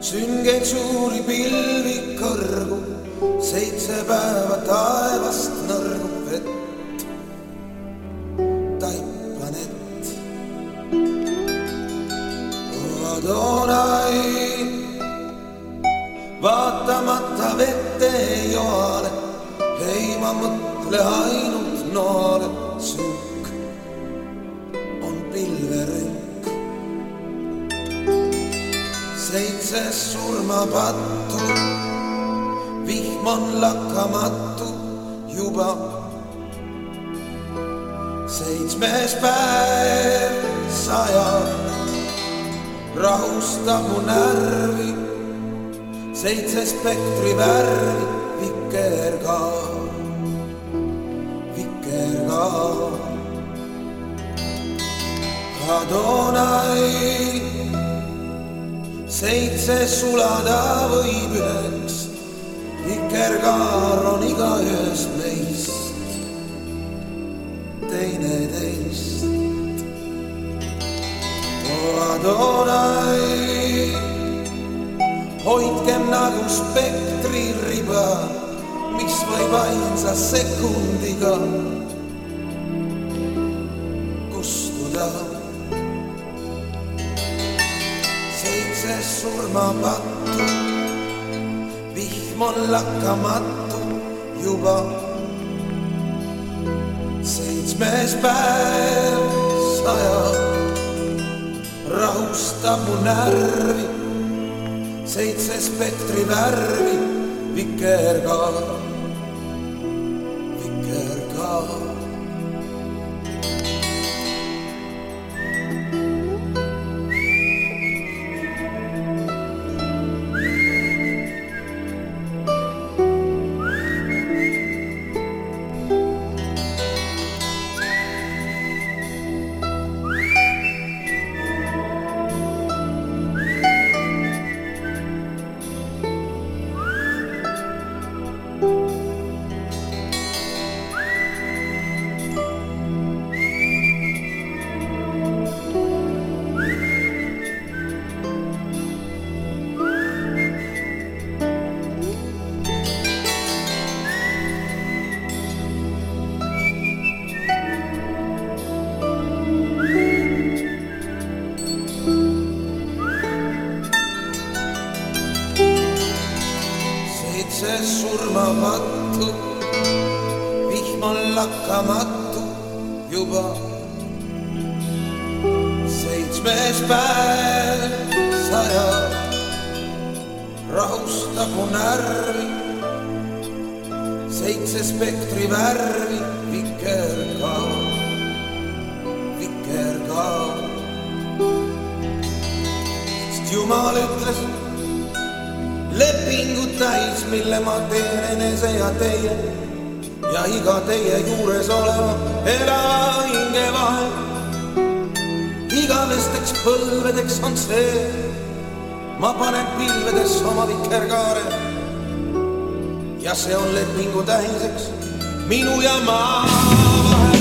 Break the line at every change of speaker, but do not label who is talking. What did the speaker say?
Süngeid suuri pilvi kõrgu, 7 päeva taevast nõrgub vett. Taipan et Adonai, vaatamata vette joale, ei ma mõtle ainult noale. Sünk on pilverünk, 7 surmapattu, vihm on lakkamatu juba. 7. päev sajab, rahustab mu närvi, 7 spektri värvi, vikerkaar, vikerkaar. Adonai, 7 sulada võib 9, vikerkaar on igaühest meist teineteist. O Adonai, hoidkem nagu spektri riba, mis võib ainsa sekundiga kustuda. 7 surmapattu, vihm on lakkamatu juba. 7. päev sajab, rahustab mu närvi, 7 spektri värvi, vikerkaar, vikerkaar. Surmapattu, vihm on lakkamatu juba. 7. päev sajab, rahustab mu närvi, 7 spektri värvi, vikerkaar, vikerkaar. Sest Jumal ütles, lepingu täis, mille ma teen enese ja teie ja iga teie juures oleva elava hinge vahel. Igavesteks põlvedeks on see, ma panen pilvedes oma vikerkaare ja see on lepingu tähiseks minu ja maa vahel.